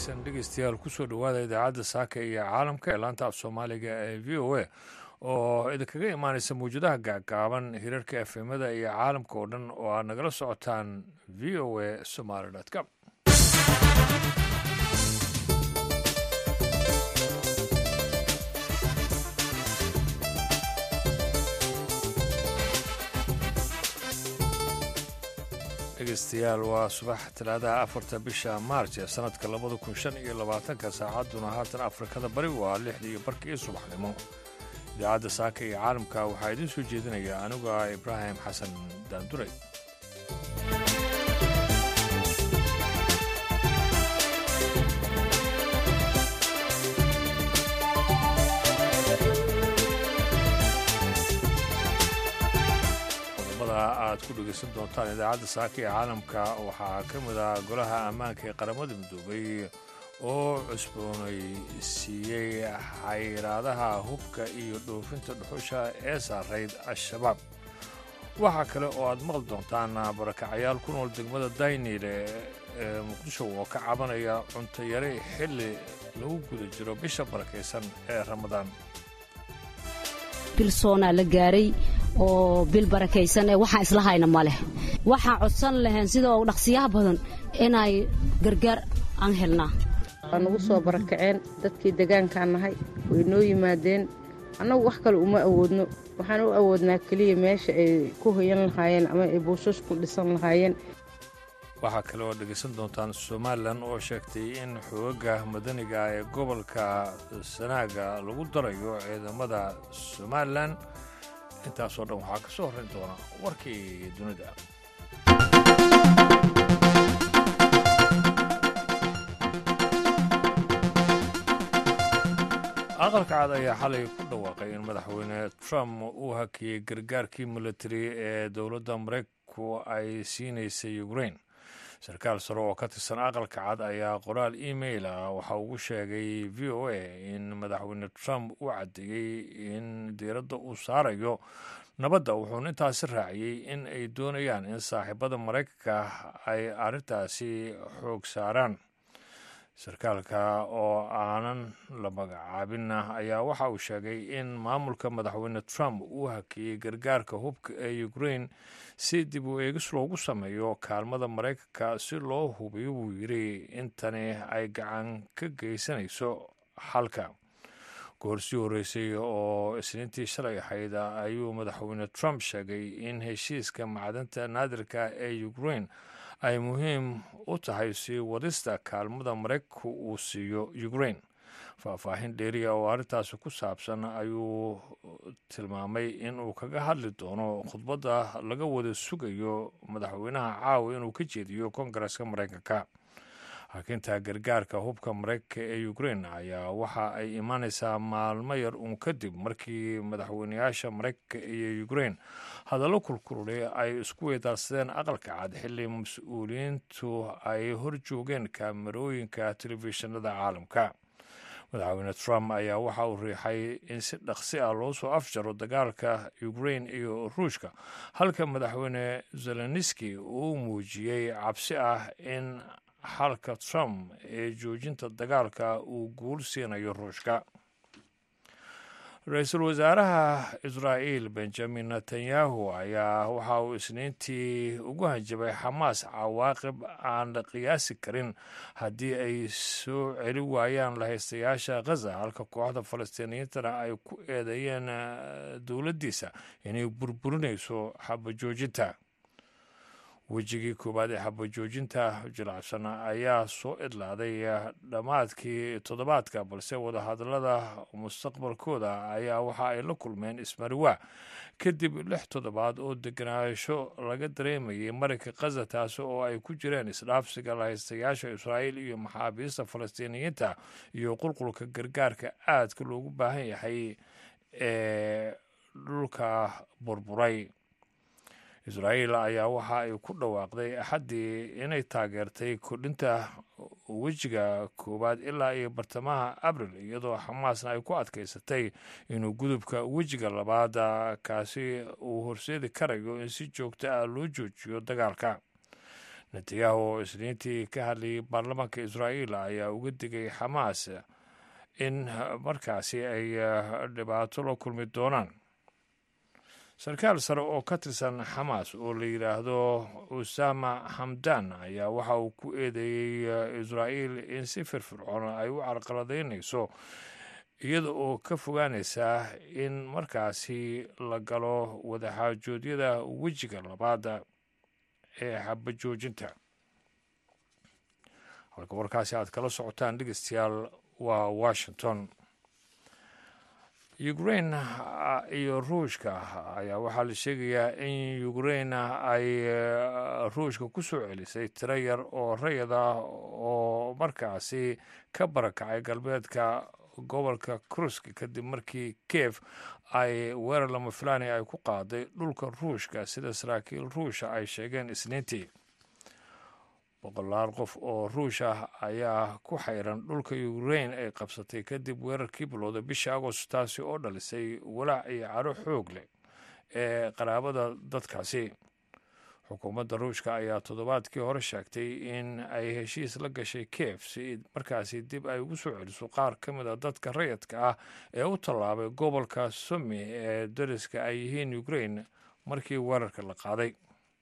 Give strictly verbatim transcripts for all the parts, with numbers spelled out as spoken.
wanaagsan dhegeystayaal kusoo dhowaada idaacadda saaka iyo caalamka ee laanta af soomaaliga ee v o a oo idinkaga imaanaysa mawjadaha gaagaaban hirarka efemada iyo caalamka oo dhan oo aad nagala socotaan v o a somaly com dhegeystayaal waa subax talaadaha afarta bisha maarj ee sanadka labada kun shan iyo labaatanka saacadduna haatan afrikada bari waa lixda iyo barkii subaxnimo idaacadda saaka iyo caalamka waxaa idiin soo jeedinaya anigu ah ibraahim xasan daanduray aad ku dhegeysan doontaan idaacadda saaka ee caalamka waxaa ka mid ah golaha ammaanka ee qaramada midoobay oo cusboonaysiiyey xayiraadaha hubka iyo dhoofinta dhuxusha ee saarayd al-shabaab waxaa kale oo aad maqli doontaan barakacayaal ku nool degmada dayniile ee muqdisho oo ka cabanaya cunto yari xilli lagu guda jiro bisha barakaysan ee ramadaan bilsoonaa la gaaray oo bil barakaysan ee waxaan isla hayna ma leh waxaan codsan lahayn sidoo dhaqsiyaha badan inay gargaar aan helnaa waan ugu soo barakaceen dadkii deegaankaan nahay way noo yimaadeen annagu wax kale uma awoodno waxaan u awoodnaa keliya meesha ay ku hoyan lahaayeen ama ay buushas ku dhisan lahaayeen waxaa kale oo dhegaysan doontaan somalilan oo sheegtay in xoogaga madaniga ee gobolka sanaaga lagu darayo ciidamada somalilan intaasoo dhan waxaa ka soo horrayn doona warkii dunida aqalka cad ayaa xalay ku dhawaaqay in madaxweyne trump uu hakiyey gargaarkii militari ee dowladda maraykanku ay siinaysay ukraine sarkaal sare oo ka tirsan aqalka cad ayaa qoraal email ah waxa ugu sheegay v o a in madaxweyne trump uu caddeeyey in diiradda uu saarayo nabadda wuxuuna intaasi raaciyey in ay doonayaan in saaxiibada maraykanka ay arrintaasi xoog saaraan sarkaalka oo aanan la magacaabin ayaa waxa uu sheegay in maamulka madaxweyne trump uu hakiyey gargaarka hubka ee ukraine si dib u eegis loogu sameeyo kaalmada maraykanka si loo hubiyo buu yidhi intani ay gacan ka geysanayso xalka goorsii horreysay oo isniintii shalay ahayd ayuu madaxweyne trump sheegay in heshiiska macdanta naadirka ee ukraine ay muhiim u tahay sii wadista kaalmada maraykanku uu siiyo ukraine faahfaahin dheeriya oo arrintaasi ku saabsan ayuu tilmaamay inuu kaga hadli doono khudbadda laga wada sugayo madaxweynaha caawa inuu ka jeediyo koongareska maraykanka hakinta gargaarka hubka maraykanka ee ukraine ayaa waxa ay imaanaysaa maalmo yar uun kadib markii madaxweynayaasha maraykanka iyo ukraine hadallo kulkululay ay isku weydaarsadeen aqalka cad xilli mas-uuliyiintu ay hor joogeen kaamarooyinka telefishinada caalamka madaxweyne trump ayaa waxa uu riixay in si dhaqsi ah loo soo afjaro dagaalka ukraine iyo ruushka halka madaxweyne zelenski uu muujiyey cabsi ah in xalka trump ee joojinta dagaalka uu guul siinayo ruushka ra-iisul wasaaraha israa'iil benjamin netanyahu ayaa waxa uu isniintii ugu hanjabay xamaas cawaaqib aan la qiyaasi karin haddii ay soo celi waayaan lahaystayaasha khaza halka kooxda falastiiniyiintana ay ku eedeeyeen dowladdiisa inay burburinayso xabajoojinta wejigii koowaad ee xabajoojinta jilacsan ayaa soo idlaaday dhammaadkii toddobaadka balse wadahadallada mustaqbalkooda ayaa waxa ay la kulmeen ismariwaa kadib lix toddobaad oo degenaansho laga dareemayay marinka khaza taasi oo ay ku jireen isdhaafsiga lahaystayaasha israa'iil iyo maxaabiista falastiiniyiinta iyo qulqulka gargaarka aadka loogu baahan yahay ee dhulka burburay israa'iil ayaa waxa ay ku dhawaaqday axaddii inay taageertay kordhinta wejiga koowaad ilaa iyo bartamaha abril iyadoo xamaasna ay ku adkaysatay inuu gudubka wejiga labaad kaasi uu horseedi karayo in si joogto ah loo joojiyo dagaalka netanyahu oo isniintii ka hadlayay baarlamaanka israa'iil ayaa uga digay xamaas in markaasi ay dhibaato la kulmi doonaan. sarkaal sare oo ka tirsan xamaas oo la yidhaahdo usama hamdan ayaa waxa uu ku eedeeyey israa'iil in si firfircoon ay u carqaladaynayso iyada oo ka fogaanaysa in markaasi la galo wadaxaajoodyada wejiga labaad ee xabajoojinta. halka warkaasi aad kala socotaan dhegeystayaal waa washington. ukraine iyo ruushka ayaa waxaa la sheegayaa in ukraine ay ruushka ku soo celisay tiro yar oo rayid ah oo markaasi ka barakacay galbeedka gobolka Kursk kadib markii Kiev ay weerar lama filaani ay ku qaaday dhulka ruushka sida saraakiil ruusha ay sheegeen isniintii. boqolaal qof oo ruush ah ayaa ku xayran dhulka Ukraine ay qabsatay kadib weerarkii bilowday bishii Agosto, taasi oo dhalisay walaac iyo caro xoog leh ee qaraabada dadkaasi. xukuumadda ruushka ayaa toddobaadkii hore sheegtay in ay heshiis la gashay Kiev si markaasi dib ay ugu soo celiso qaar ka mid a dadka rayidka ah ee u tallaabay gobolka Sumy ee dariska ay yihiin Ukraine markii weerarka la qaaday.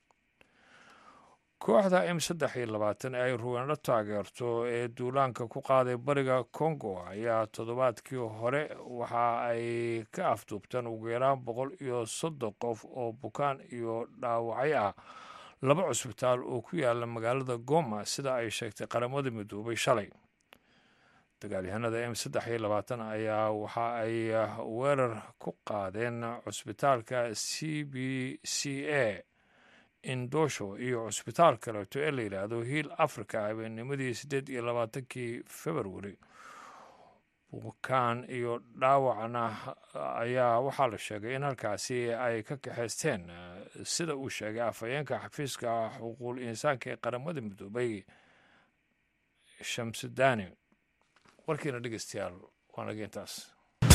kooxda M saddex iyo labaatan ee ay ruwaandho taageerto ee duulaanka ku qaaday bariga Congo ayaa toddobaadkii hore waxa ay ka afduubteen ugu yaraan boqol iyo soddon qof oo bukaan iyo dhaawacyo ah laba cusbitaal oo ku yaala magaalada Goma sida ay sheegtay qaramada midoobay shalay. dagaalyahanada M saddex iyo labaatan ayaa waxa ay weerar ku qaadeen cusbitaalka C B C A indosho iyo cusbitaal kaleeto ee la yidhaahdo Hill Africa habeennimadii siddeed iyo labaatankii February. bukaan iyo dhaawacna ayaa waxaa la sheegay in halkaasi ay ka kaxaysteen sida uu sheegay afhayeenka xafiiska xuquuqul insaanka ee qaramada midoobay Shamsudani. warkiina dhegeystayaal waa naga intaas.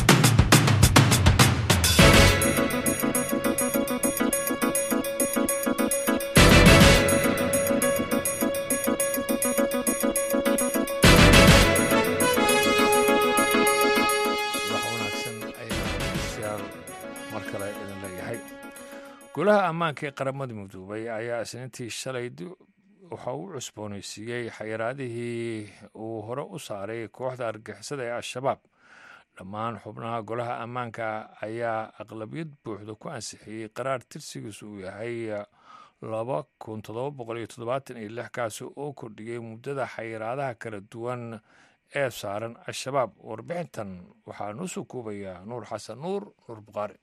golaha ammaanka ee qaramada midoobay ayaa isniintii shalay waxa uu cusboonaysiiyey xayiraadihii uu hore u saaray kooxda argixisada ee al-shabaab. dhammaan xubnaha golaha ammaanka ayaa aqlabiyad buuxda ku ansixiyey qaraar tirsigiisu uu yahay laba kun toddoba boqol iyo toddobaatan iyo lix kaasi oo kordhiyey muddada xayiraadaha kala duwan ee saaran al-shabaab. warbixintan waxaa noo soo koobaya nuur xasan nuur nuur buqaari.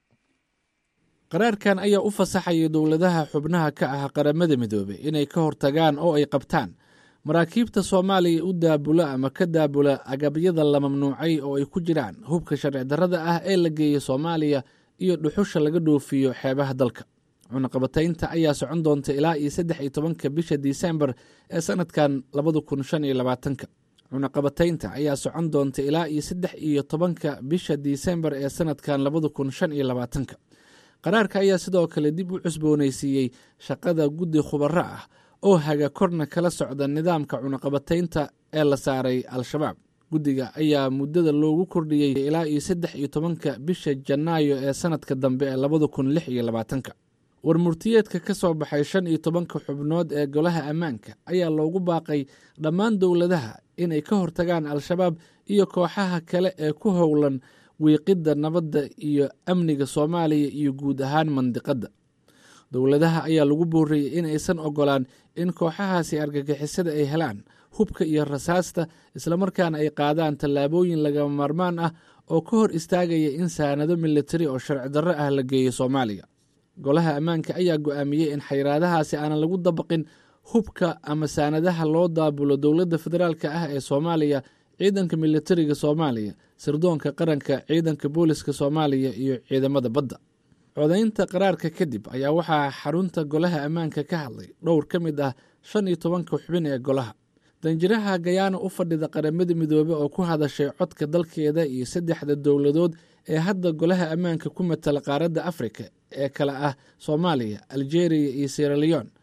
qaraarkan ayaa u fasaxaya dowladaha xubnaha ka ah qaramada midoobey inay ka hortagaan oo ay qabtaan maraakiibta soomaaliya u daabula ama ka daabula agabyada la mamnuucay oo ay ku jiraan hubka sharci darrada ah ee la geeya soomaaliya iyo dhuxusha laga dhoofiyo xeebaha dalka. cunaqabataynta ayaa socon doonta ilaa iyo saddex iyo tobanka bisha disembar ee sanadkan labada kun shan iyo labaatanka. cunaqabataynta ayaa socon doonta ilaa iyo saddex iyo tobanka bisha disembar ee sanadkan labada kun shan iyo labaatanka. qaraarka ayaa sidoo kale dib u cusboonaysiiyey shaqada guddi khubaro ah oo haga korna kala socda nidaamka cunaqabataynta ee la saaray al-shabaab. guddiga ayaa muddada loogu kordhiyey ilaa iyo saddex iyo tobanka bisha janaayo ee sanadka dambe ee labada kun lix iyo labaatanka. warmurtiyeedka ka soo baxay shan iyo tobanka xubnood ee golaha ammaanka ayaa loogu baaqay dhammaan dowladaha inay ka hortagaan al-shabaab iyo kooxaha kale ee ku howlan wiiqidda nabadda iyo amniga soomaaliya iyo guud ahaan mandiqadda. dowladaha ayaa lagu booriyey in aysan ogolaan in kooxahaasi argagixisada ay helaan hubka iyo rasaasta islamarkaana ay qaadaan tallaabooyin lagama maarmaan ah oo ka hor istaagaya in saanado militari oo sharci darro ah la geeyo soomaaliya. golaha ammaanka ayaa go'aamiyey in xayiraadahaasi aanan lagu dabaqin hubka ama saanadaha loo daabulo dowladda federaalka ah ee soomaaliya, ciidanka militariga soomaaliya, sirdoonka qaranka, ciidanka booliska soomaaliya iyo ciidamada badda. codaynta qaraarka kadib ayaa waxaa xarunta golaha ammaanka ka hadlay dhowr ka mid ah shan iyo tobanka xubin ee golaha. danjiraha gayaana u fadhida qaramada midoobe oo ku hadashay codka dalkeeda iyo saddexda dowladood ee hadda golaha ammaanka ku matala qaaradda afrika ee kale ah soomaaliya, algeria iyo sierra leone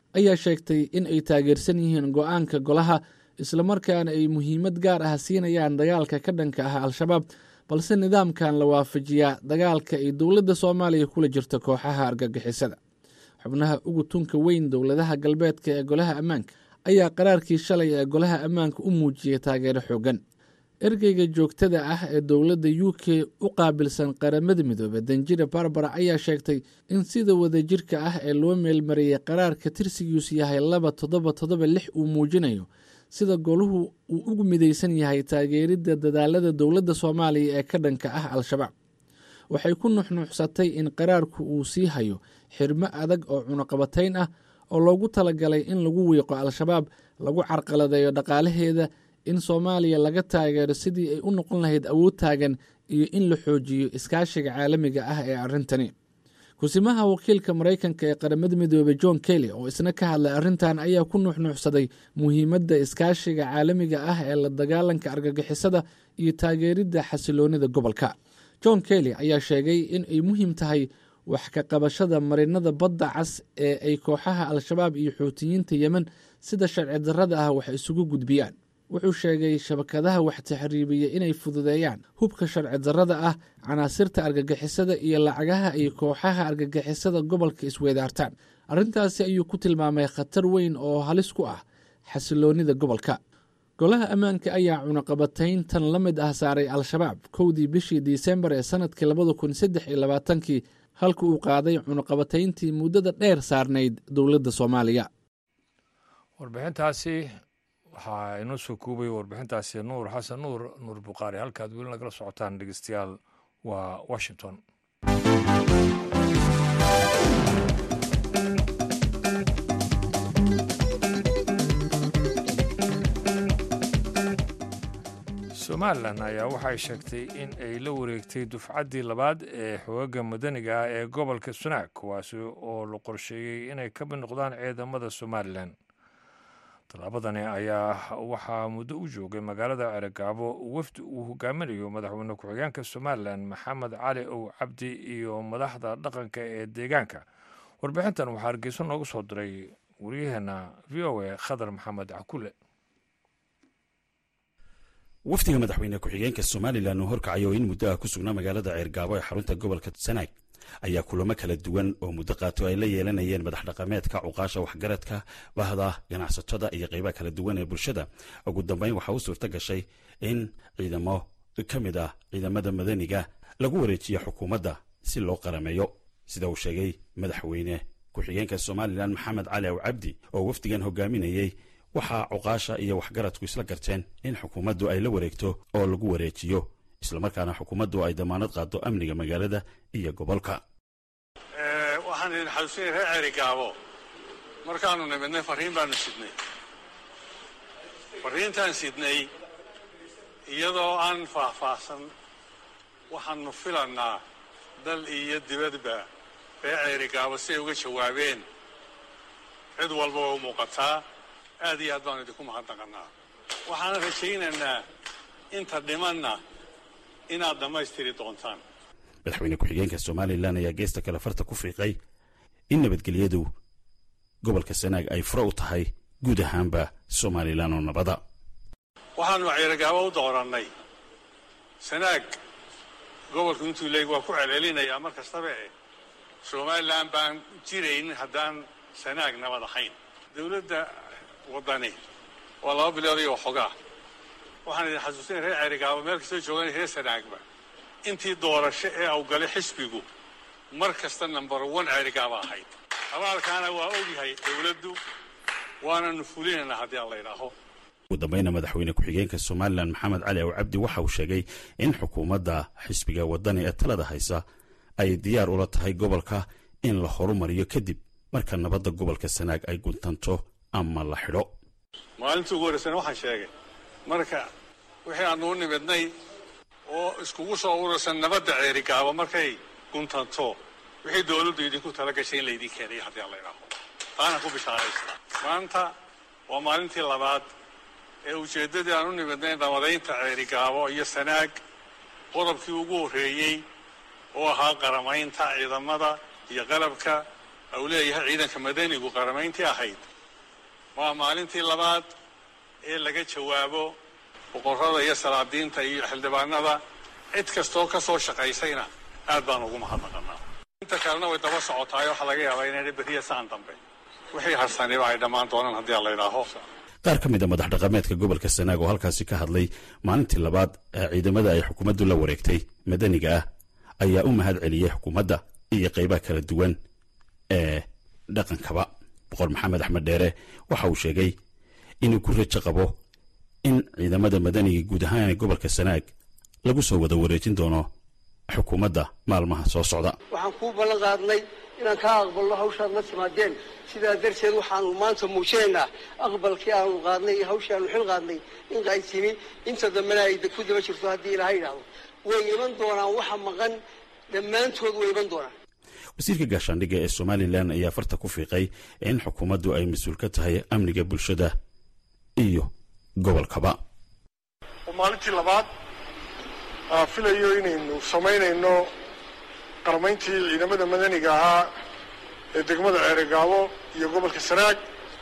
ayaa sheegtay in ay taageersan yihiin go'aanka golaha islamarkaana ay muhiimad gaar ah siinayaan dagaalka ka dhanka ah al-shabaab balse nidaamkan la waafajiyaa dagaalka ay dowladda soomaaliya kula jirto kooxaha argagixisada xubnaha ugu tunka weyn dowladaha galbeedka ee golaha ammaanka ayaa qaraarkii shalay ee golaha ammaanka u muujiyey taageero xoogan ergeyga joogtada ah ee dowladda u k u qaabilsan qaramada midoobe danjira barbara ayaa sheegtay in sida wadajirka ah ee loo meelmariyey qaraarka tirsigiisu yahay laba toddoba toddoba lix uu muujinayo sida goluhu uu ugu midaysan yahay taageeridda dadaalada dowladda soomaaliya ee ka dhanka ah al-shabaab waxay ku nuxnuuxsatay in qaraarku uu sii hayo xirmo adag oo cunaqabatayn ah oo loogu talagalay in lagu wiiqo al-shabaab lagu carqaladeeyo dhaqaalaheeda in soomaaliya laga taageero sidii ay u noqon lahayd awood taagan iyo in la xoojiyo iskaashiga caalamiga ah ee arrintani kusimaha wakiilka maraykanka ee qaramada midoobey john kelly oo isna ka hadlay arrintan ayaa ku nuuxnuuxsaday muhiimadda iskaashiga caalamiga ah ee la dagaalanka argagixisada iyo taageeridda xasiloonida gobolka john kelly ayaa sheegay in ay muhiim tahay wax ka qabashada marinada badda cas ee ay kooxaha al-shabaab iyo xuutiyiinta yemen sida sharci darrada ah wax isugu gudbiyaan wuxuu sheegay shabakadaha wax taxriibiya inay fududeeyaan hubka sharci darrada ah canaasirta argagixisada iyo lacagaha ay kooxaha argagixisada gobolka isweedaartaan arrintaasi ayuu ku tilmaamay khatar weyn oo halis ku ah xasiloonida gobolka golaha ammaanka ayaa cunaqabatayn tan la mid ah saaray al-shabaab kowdii bishii disembar ee sanadkii labada kun saddex iyo labaatankii halka uu qaaday cunaqabatayntii muddada dheer saarnayd dowladda soomaaliya warbixintaasi waxaa inoo soo koobaya warbixintaasi nuur xasan nuur nuur buqaari halkaad weli nagala socotaan dhegeystayaal waa washington somalilan ayaa waxay sheegtay in ay la wareegtay dufcaddii labaad ee xoogaga madaniga ah ee gobolka sanaag kuwaasi oo la qorsheeyey inay ka mid noqdaan ciidamada somalilan tallaabadani ayaa waxaa muddo u joogay magaalada ceragaabo wafdi uu hogaaminayo madaxweyne ku-xigeenka somalilan maxamed cali ow cabdi iyo madaxda dhaqanka ee deegaanka warbixintan waxaa hargeyso noogu soo diray waryaheena v o a khadar maxamed cakule wafdiga madaxweyne ku-xigeenka somalilan uu horkacayo in muddo ah ku sugnaa magaalada ceergaabo ee xarunta gobolka sanaag ayaa kulamo kala duwan oo muddo qaato ay la yeelanayeen madax dhaqameedka cuqaasha waxgaradka bahda ganacsatada iyo qaybaha kala duwan ee bulshada ugu dambeyn waxaa u suurto gashay in ciidamo ka mid ah ciidamada madaniga lagu wareejiyo xukuumadda si loo qarameeyo sida uu sheegay madaxweyne ku-xigeenka somalilan maxamed cali ow cabdi oo wafdigan hogaaminayey waxaa cuqaasha iyo waxgaradku isla garteen in xukuumaddu ay la wareegto oo lagu wareejiyo islamarkaana xukuumaddu ay damaanad qaado amniga magaalada iyo gobolka waxaan idin xasuusinay reer ceerigaabo markaanu nimidnay farriin baanu sidnay farriintaan sidnay iyadoo aan faahfaahsan waxaanu filannaa dal iyo dibadba reer ceerigaabo si ay uga jawaabeen cid walba waa u muuqataa aad iyo aad baanu idinku mahadnaqannaa waxaana rajaynaynaa inta dhimanna inaad dhammaystiri doontaan madaxweyne ku-xigeenka somalilan ayaa geesta kale farta ku fiiqay in nabadgelyadu gobolka sanaag ay fure u tahay guud ahaanba somalilan oo nabada waxaanu ceerigaabo u doorannay sanaag gobolku intuu leeg waa ku celcelinayaa mar kastaba eh somalilan baan jiraynin haddaan sanaag nabad ahayn dowladda waddani waa laba bilood iyo waxoogaa waxaan idin xasuusinay reer ceerigaabo meel kastoo joogan reer sanaagba intii doorasho ee awgalay xisbigu mar kasta number one ceerigaaba ahayd abaalkaana waa ogyahay dowladdu waananu fulinaynaa haddii aan la idhaaho ugu dambayna madaxweyne ku-xigeenka somalilan maxamed cali ow cabdi waxa uu sheegay in xukuumadda xisbiga waddani ee talada haysa ay diyaar ula tahay gobolka in la horumariyo kadib marka nabadda gobolka sanaag ay guntanto ama la xidho maalintii ugu horreysana waxaan sheegay marka wixii aanu u nimidnay oo iskugu soo urursan nabadda ceerigaabo markay guntanto wixii dowladdu idinku tala gashay in laydin keenayo haddii aan la idhaaho taana ku bishaaraysta maanta waa maalintii labaad ee ujeeddadii aan u nimidnay nabadaynta ceerigaabo iyo sanaag qodobkii ugu horreeyey oo ahaa qaramaynta ciidamada iyo qalabka uu leeyahay ciidanka madanigu qaramayntii ahayd waa maalintii labaad ee laga jawaabo boqorrada iyo salaadiinta iyo xildhibaanada cid kastoo ka soo shaqaysayna aad baan ugu mahadnaqanaa inta kalena way daba socotaay waxaa laga yaabaa inay beriya saan dambe wixii harsaniba ay dhammaan doonaan haddii aan la idhaaho qaar ka mid a madax dhaqameedka gobolka sanaag oo halkaasi ka hadlay maalintii labaad ee ciidamada ay xukuumaddu la wareegtay madaniga ah ayaa u mahad celiyey xukuumadda iyo qaybaha kala duwan ee dhaqankaba boqor maxamed axmed dheere waxa uu sheegay inuu ku rajo qabo in ciidamada madaniga guud ahaan ee gobolka sanaag lagu soo wada wareejin doono xukuumadda maalmaha soo socda. waxaan kuu ballan qaadnay inaan kaa aqbalno hawshaad la timaadeen sidaa darteed waxaanu maanta muujinaynaa aqbalkii aanu qaadnay iyo hawshii aanu xil qaadnay in ay timi inta dambena ay ku daba jirto haddii ilaahay yidhaahdo way iman doonaan waxa maqan dhammaantood way iman doonaan. wasiirka gaashaandhigga ee somalilan ayaa farta ku fiiqay in xukuumaddu ay mas-uul ka tahay amniga bulshada iyo gobolkaba. maalintii labaad aan filayo inaynu samaynayno qarmayntii ciidamada madaniga ahaa ee degmada ceerigaabo iyo gobolka sanaag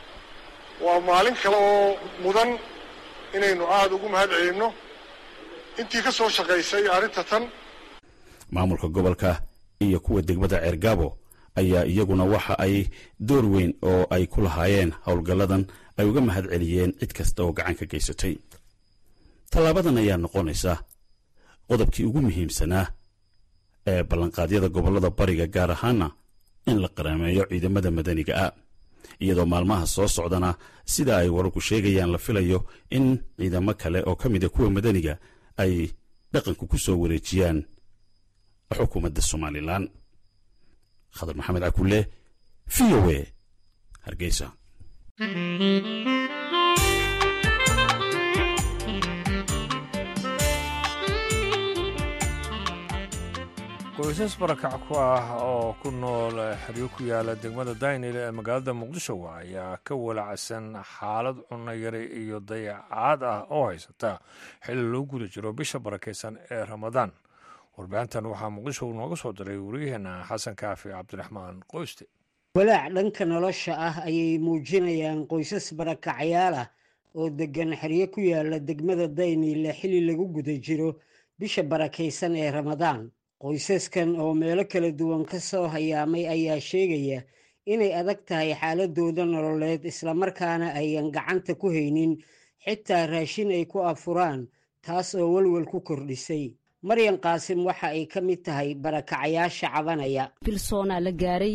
waa maalin kale oo mudan inaynu aada ugu mahad celinno intii ka soo shaqaysay arrinta tan. maamulka gobolka iyo kuwa degmada ceergaabo ayaa iyaguna waxa ay door weyn oo ay ku lahaayeen howlgalladan ay uga mahad celiyeen cid kasta oo gacan ka geysatay. tallaabadan ayaa noqonaysa qodobkii ugu muhiimsanaa ee ballanqaadyada gobollada bariga gaar ahaana in la qaraameeyo ciidamada madaniga ah iyadoo maalmaha soo socdana sida ay wararku sheegayaan la filayo in ciidamo kale oo ka mida kuwa madaniga ay dhaqanku ku soo wareejiyaan xukuumadda somalilan. khadar maxamed cakulle v o a hargeysa. qoysas barakac ku ah oo ku nool xeryo ku yaala degmada daynile ee magaalada muqdisho ayaa ka walacsan xaalad cunno yari iyo dayacaad ah oo haysata xilli loo guda jiro bisha barakaysan ee ramadaan. warbixintan waxaa muqdisho nooga soo diray wariyaheenna xasan kaafi cabdiraxmaan qoyste. walaac dhanka nolosha ah ayay muujinayaan qoysas barakacyaal ah oo degan xeryo ku yaala degmada daynile xilli lagu guda jiro bisha barakaysan ee ramadaan. qoysaskan oo meelo kala duwan ka soo hayaamay ayaa sheegaya inay adag tahay xaaladooda nololeed islamarkaana ayan gacanta ku haynin xitaa raashin ay ku afuraan, taas oo walwal ku kordhisay. maryan qaasim waxa ay ka mid tahay barakacayaasha cabanaya. bilsoonaa la gaaray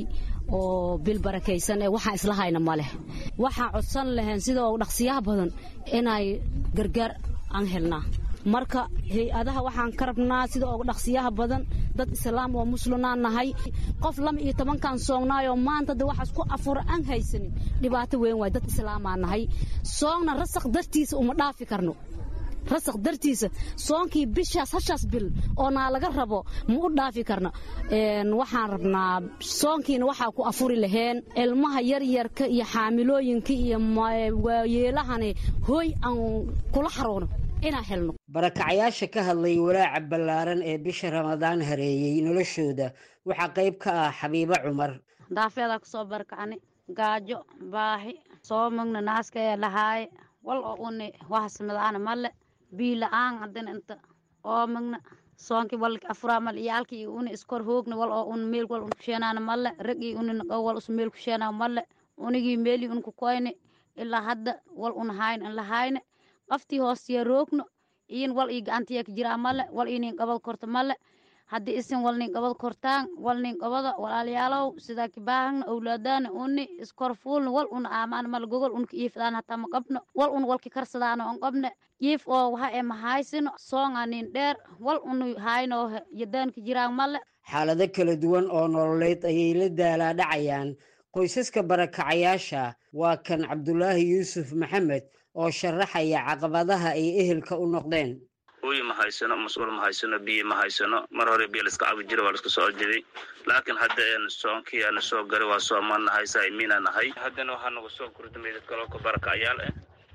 oo bil barakaysan ee waxaan isla hayna ma leh. waxaan codsan lahayn sida oo dhaqsiyaha badan inay gargaar aan helnaa. marka hay-adaha waxaan ka rabnaa sida ugu dhaqsiyaha badan dad islaam oo muslimaan nahay qof lama iyo tobankan soognaayoo maanta de waxaas ku afur aan haysanin dhibaato weyn waay. dad islaamaan nahay soogna rasaq dartiisa uma dhaafi karno. rasaq dartiisa soonkii bishaas hashaas bil oo naa laga rabo ma u dhaafi karno. waxaan rabnaa soonkiina waxaa ku afuri laheen ilmaha yaryarka iyo xaamilooyinka iyo waayeelahani hooy aan kula xaroono inaan helno. barakacayaasha ka hadlay walaaca ballaaran ee bisha ramadaan hareeyey noloshooda waxaa qayb ka ah xabiibo cumar. daafeedaa ku soo barakacni gaajo baahi soo magna naaska ee lahaaye wal oo uni wahasmadaana male bii la-aan haddana inta oo magna soonkii walki afuraa male iyo halkii uni iskor hoogna wal oo un meel wal un kusheenaana male ragii uni naqo wal us meel kusheenaa male unigii meelii un ku koyne ilaa hadda wal un hayne in la hayne qaftii hoostiya roogno iin wal ii gacantiya ka jiraa male wal inin qabad korto male haddii isin wal nin qabad kortaan wal nin qabada walaalayaalow sidaa kibaahagna owlaadaana uni iskor fuulna wal un aamaan male gogol unka iifdaan hataa ma qabno wal un walki karsadaana on qabne iif oo waxa ee ma haysino soonga nin dheer wal unu haynoo yadaanka jiraan male. xaalado kala duwan oo nololeed ayay la daalaa dhacayaan qoysaska barakacayaasha. waa kan cabdulaahi yuusuf maxamed oo sharaxaya caqabadaha ay ehelka u noqdeen. hooy ma haysano mas'uul ma haysano biyo ma haysano mar hore biyo liska cabi jiray waa liska soo jiray laakiin hadda een soonkii aan soo garay waa soomaan nahay saaymiina nahay haddana waxaa nagu soo kordhamay dad kale oo barakacayaal ah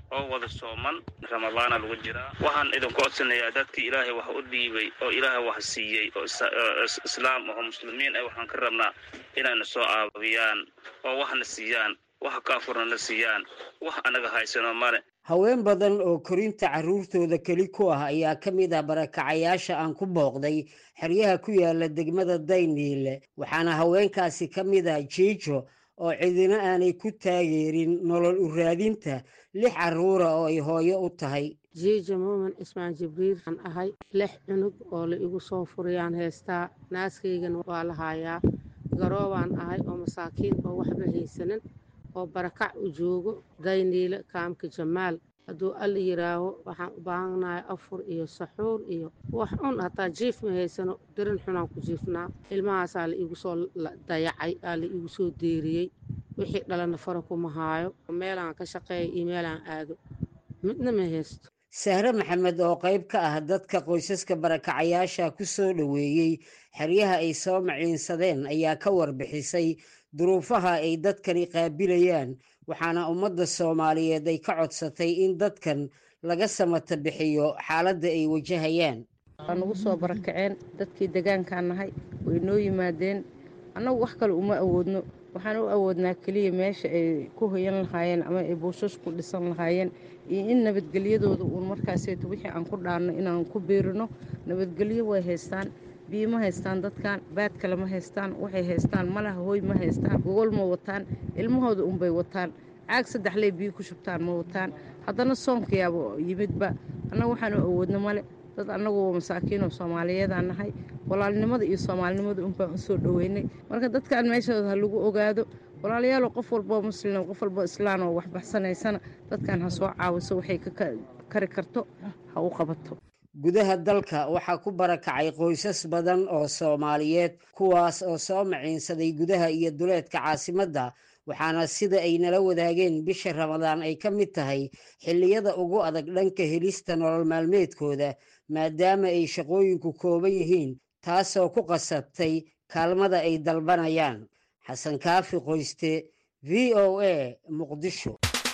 oo wada sooman ramadaana lagu jiraa waxaan idin ku codsanayaa dadkii ilaahay wax u dhiibay oo ilaahay wax siiyey oo islaam oo muslimiin ay waxaan ka rabnaa inayna soo caawiyaan oo waxna siiyaan wax kaafurna siiyaan wax anaga haysano male haween badan oo korinta carruurtooda keli ku ah ayaa ka mid ah barakacayaasha aan ku booqday xeryaha ku yaala degmada Dayniile waxaana haweenkaasi ka mid ah Jiijo oo cidina aanay ku taageerin nolol u raadinta lix carruura oo ay hooyo u tahay. Jiijo Muumin Ismaan Jibriil aan ahay lix cunug oo la igu soo furiyaan heestaa naaskaygana waa la haayaa garoobaan ahay oo masaakiin oo waxba haysanin oo barakac u joogo Dayniile kaamka Jamaal hadduu alla yiraaho waxaan u baahanahay afur iyo saxuur iyo wax un hataa jiif ma haysano darin xunaan ku jiifnaa ilmahaasaa la igu soo dayacay aa la igu soo deeriyey wixii dhalana fara kuma haayo meelaan ka shaqeeya iyo meelaan aado midna ma haysto. Sahre Maxamed oo qayb ka ah dadka qoysaska barakacayaasha ku soo dhaweeyey xeryaha ay soo maciinsadeen ayaa ka warbixisay duruufaha ay dadkani qaabilayaan waxaana ummadda Soomaaliyeed ay ka codsatay in dadkan laga samata bixiyo xaaladda ay wajahayaan. Aan ugu soo barakaceen dadkii deegaanka nahay way noo yimaadeen annagu wax kale uma awoodno waxaan u awoodnaa kaliya meesha ay ku hoyan lahaayeen ama ay buushas ku dhisan lahaayeen iyo in nabadgelyadooda uun markaaseeto wixii aan ku dhaarno inaan ku beerino nabadgelyo way haystaan biyo ma haystaan dadkan baad kale ma haystaan waxay haystaan malaha hooy ma haystaan gogol ma wataan ilmahooda unbay wataan caag saddex ley biyo ku shubtaan ma wataan haddana soonkayaaba yimidba annagu waxaan u awoodno male dad annagu masaakiin oo Soomaaliyeed aan nahay walaalnimada iyo Soomaalinimada un baan u soo dhaweynay marka dadkan meeshooda lagu ogaado walaalayaal qof walba muslim qof walba islaam oo wax baxsanaysana dadkan ha soo caawiso waxay ka kari karto ha u qabato. gudaha dalka waxaa ku barakacay qoysas badan oo Soomaaliyeed kuwaas oo soo maciinsaday gudaha iyo duleedka caasimadda waxaana sida ay nala wadaageen bisha Ramadaan ay ka mid tahay xilliyada ugu adag dhanka helista nolol maalmeedkooda maadaama ay shaqooyinku kooban yihiin taasoo ku qasabtay kaalmada ay dalbanayaan. Xasan Kaafi Qoyste V O A Muqdisho.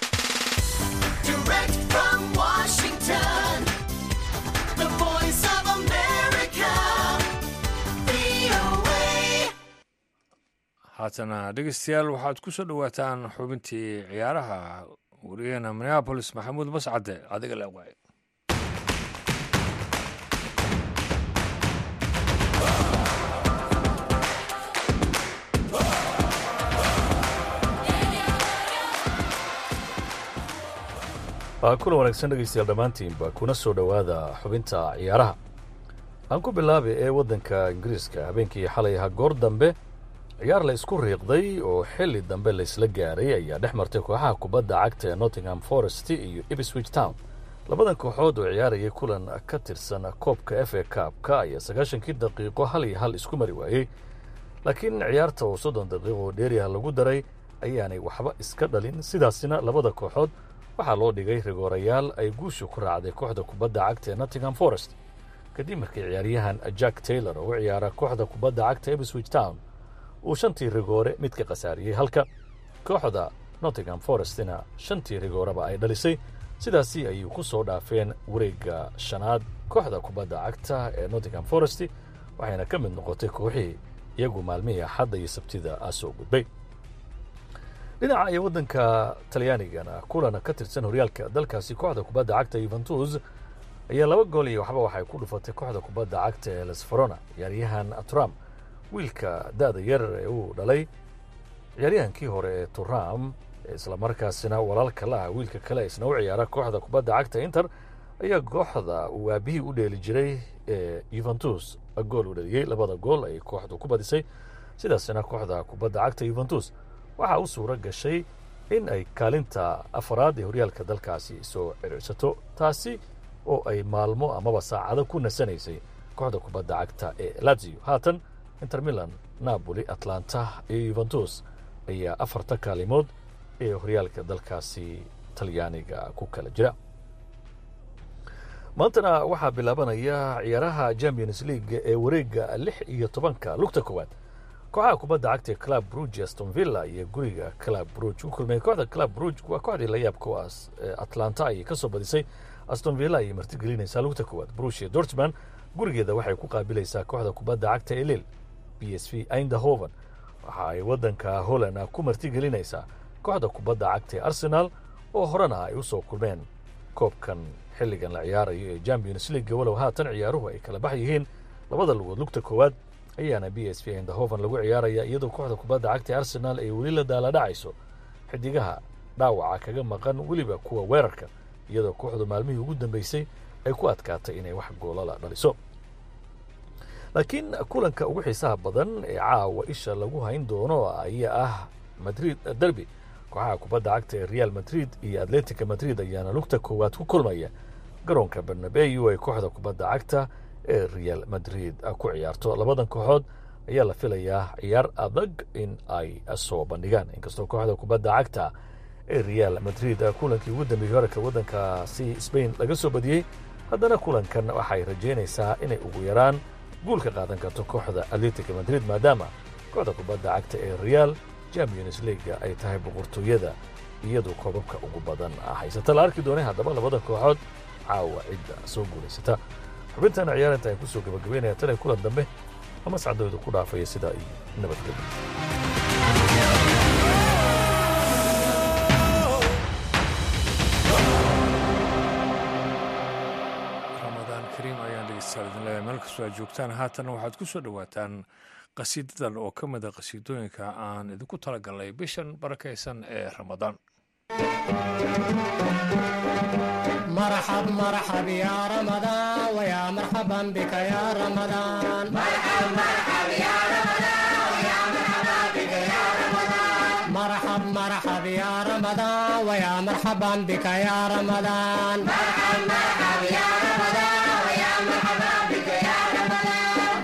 Direct from Washington, the voice of America, V O A. haatana dhegeystayaal waxaad ku soo dhawaataan xubintii ciyaaraha wariyahena Minneapolis Maxamuud Mascade adiga la waay. kulan wanaagsan dhegeystayaal dhammaantiinba kuna soo dhowaada xubinta ciyaaraha aan ku bilaabay ee waddanka ingiriiska habeenkii xalay ahaa goor dambe ciyaar la isku riiqday oo xilli dambe la isla gaaray ayaa dhex martay kooxaha kubadda cagta ee Nottingham Forest iyo Ipswich Town labadan kooxood oo ciyaarayay kulan ka tirsan koobka F A Cup-ka ayaa sagaashankii daqiiqo hal iyo hal isku mari waayey laakiin ciyaarta oo soddon daqiiqo dheeriah lagu daray ayaanay waxba iska dhalin sidaasina labada kooxood waxaa loo dhigay rigoorayaal ay guushu ku raacday kooxda kubadda cagta ee Nottingham Forest kadib markii ciyaaryahan Jack Taylor oo ciyaara kooxda kubadda cagta Ipswich Town uu shantii rigoore mid ka qasaariyey halka kooxda Nottingham Forestina shantii rigooraba ay dhalisay sidaasi ayuu ku soo dhaafeen wareegga shanaad kooxda kubadda cagta ee Nottingham Forest waxayna ka mid noqotay kooxihii iyagu maalmihii Axadda iyo Sabtida soo gudbay. dhinaca iyo waddanka Talyaanigana kulan ka tirsan horyaalka dalkaasi kooxda kubadda cagta Juventus ayaa laba gool iyo waxba waxay ku dhufatay kooxda kubadda cagta ee Las Verona ciyaaryahan Thuram wiilka da'da yar ee uu dhalay ciyaaryahankii hore ee Thuram isla markaasina walaalka la wiilka kale isna u ciyaara kooxda kubadda cagta Inter ayaa kooxda uu aabihii u dheeli jiray ee Juventus gool u dhaliyay labada gool ay kooxdu ku badisay sidaasina kooxda kubadda cagta Juventus waxa uu suura gashay in ay kaalinta afraad ee horyaalka dalkaasi soo ciribsato taasi oo ay maalmo amaba saacado ku nasanaysay kooxda kubadda cagta ee Lazio. haatan Inter Milan, Napoli, Atlanta iyo Juventus ayaa afarta kaalimood ee horyaalka dalkaasi Talyaaniga ku kala jira. maantana waxaa bilaabanaya ciyaaraha Champions League ee wareegga lix iyo tobanka lugta koowaad kooxaha kubadda cagta ee club bruge aston villa iyo guriga club bruge u kulmeen kooxda club bruge waa kooxdii la yaab kuwaas atlanta ayay ka soo badisay aston villa ayay martigelinaysaa lugta koowaad bruge dortmund gurigeeda waxay ku qaabilaysaa kooxda kubadda cagta ee lille b s v eindhoven waxa ay waddanka holland ku martigelinaysaa kooxda kubadda cagta ee arsenal oo horena ay u soo kulmeen koobkan xilligan la ciyaarayo ee champions league walow haatan ciyaaruhu ay kala bax yihiin labada lugood lugta koowaad ayaana b s v eindhoven lagu ciyaaraya iyadoo kooxda kubadda cagta ee arsenal ay weli la daala dhacayso xidigaha dhaawaca kaga maqan weliba kuwa weerarka iyadoo kooxdu maalmihii ugu dambeysay ay ku adkaatay inay wax goolala dhaliso laakiin kulanka ugu xiisaha badan ee caawa isha lagu hayn doono ayaa ah madrid derby kooxaha kubadda cagta ee real madrid iyo atletica madrid ayaana lugta koowaad ku kulmaya garoonka bernabeu ay kooxda kubadda cagta ee real madrid ku ciyaarto labadan kooxood ayaa la filayaa ciyaar adag in ay soo bandhigaan inkastoo kooxda kubadda cagta ee real madrid kulankii ugu dambeeyey horarka waddankaasi spain laga soo badiyey haddana kulankan waxay rajaynaysaa inay ugu yaraan guul ka qaadan karto kooxda atletica madrid maadaama kooxda kubadda cagta ee real champions league ay tahay boqortooyada iyadoo koobabka ugu badan haysata la arki doonay haddaba labada kooxood caawa cidda soo guulaysata xubintan ciyaarinta ay ku soo gabagabeynaya tan ay kulan dambe ama sacdooda ku dhaafaya sidaa iyo nabadgelyo meel kastoo aad joogtaan haatan waxaad ku soo dhowaataan qasiidadan oo ka mida qasiidooyinka aan idinku talagalnay bishan barakaysan ee ramadaan مرحب مرحب يا رمضان ويا مرحبا بك يا رمضان مرحب مرحب يا رمضان ويا مرحبا بك يا رمضان مرحب مرحب يا رمضان ويا مرحبا بك يا رمضان مرحب مرحب يا رمضان ويا مرحبا بك يا رمضان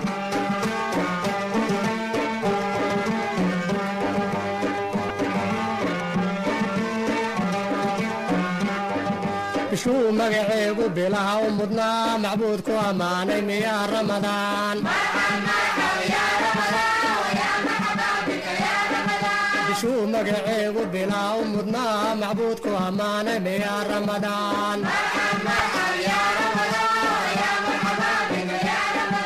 بشو مقعيقو بلها ومضنا معبودكو أماني يا رمضان مرحب مرحب يا رمضان ويا مرحبا بك يا رمضان بشو مقعيقو بلها ومضنا معبودكو أماني يا رمضان مرحب مرحب يا رمضان ويا مرحبا بك يا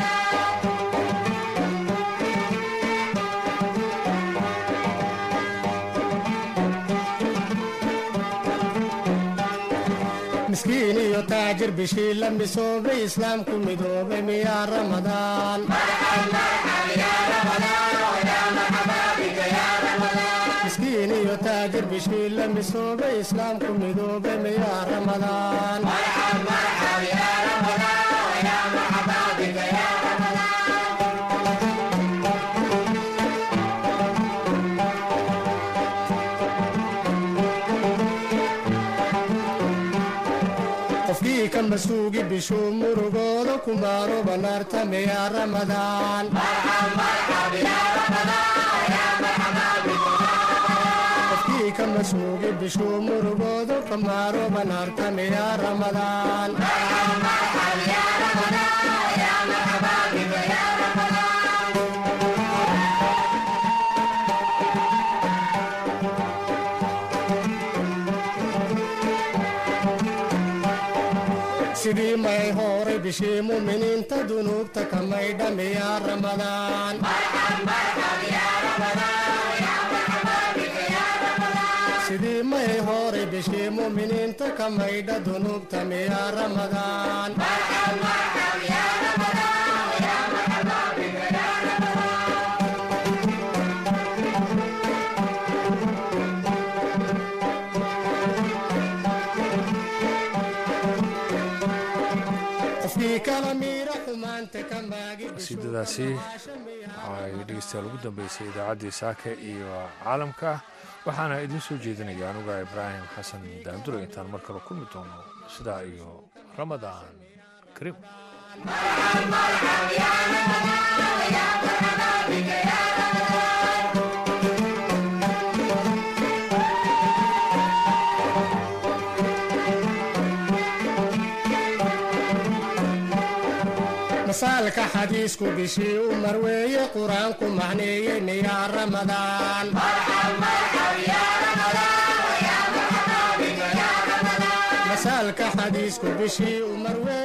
مسكين يتاجر بشي لمسو بإسلامكم مدوبة يا رمضان مرحب مرحب يا رمضان ويا مرحبا بك يا رمضان مسكين يتاجر بشي لمسو بإسلامكم مدوبة يا رمضان مرحب مرحب يا رمضان ويا مرحبا بك يا رمضان كم سوقي بشو مرغوض كمارو بنارتم يا رمضان مرحب مرحب يا رمضان يا مرحبا بك يا رمضان كم سوقي بشو مرغوض كمارو بنارتم يا رمضان مرحب مرحب يا رمضان يا مرحبا بك يا رمضان sidii may hore bishii muminiinta dunuubta kamay dhami yaa ramadaan sidii may hore bishii muminiinta kamaydha dunuubta miyaa ramadaan qasiidadaasi waxay dhegeystayaal ugu dambeysay idaacaddii saaka iyo caalamka waxaana idiin soo jeedinaya anuga ibraahim xasan daandure intaan mar kale kulmi doono sidaa iyo ramadaan kariim masaalka xadiisku bishii u marweeye qur-aanku macneeyey miyaa ramadaan masaalka xadiisku bishii u marweeye